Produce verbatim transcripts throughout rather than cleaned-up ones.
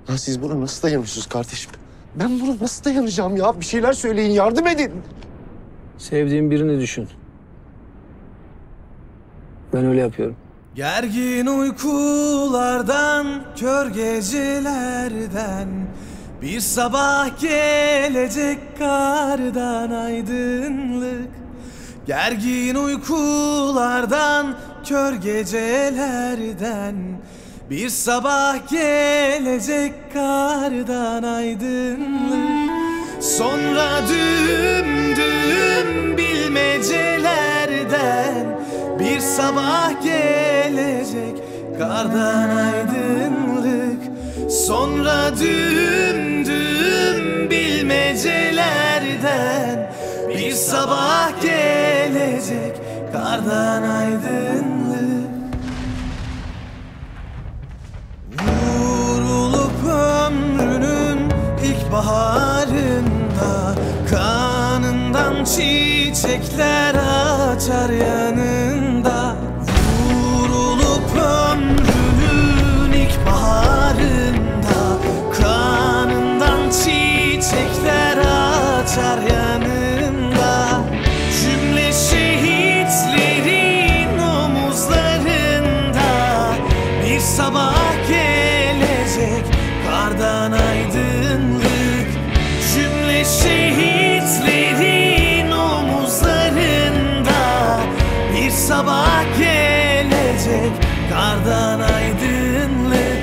Lan siz buna nasıl dayanıyorsunuz kardeşim? Ben buna nasıl dayanacağım ya? Bir şeyler söyleyin, yardım edin. Sevdiğin birini düşün. Ben öyle yapıyorum. Gergin uykulardan, kör gecelerden, bir sabah gelecek kardan aydınlık. Gergin uykulardan, kör gecelerden, bir sabah gelecek kardan aydınlık. Sonra düm düm bilmecelerden, bir sabah gelecek kardan aydınlık. Sonra düm düm bilmecelerden, bir sabah gelecek kardan aydınlık. Vurulup ömrünün ilk baharında, kanından çiçekler açar yanında. Vurulup ömrünün ilk baharında, kanından çiçekler açar yanında. Cümle şehitlerin omuzlarında, bir sabah gelecek kardan aydınlık. Cümle şehitlerin omuzlarında, bir sabah gelecek kardan aydınlık.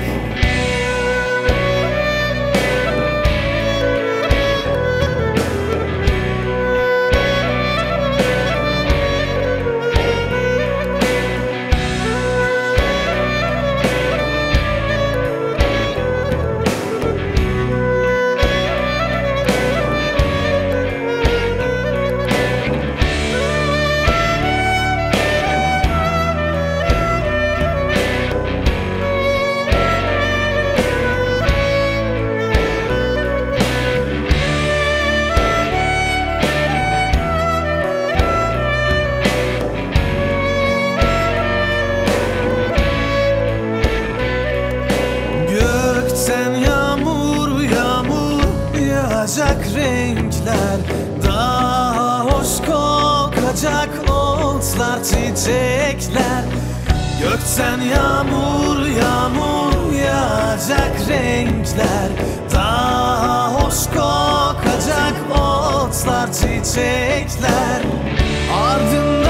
Gökten yağmur yağmur yağacak renkler, daha hoş kokacak otlar çiçekler. Gökten yağmur yağmur yağacak renkler, daha hoş kokacak otlar çiçekler. Ardından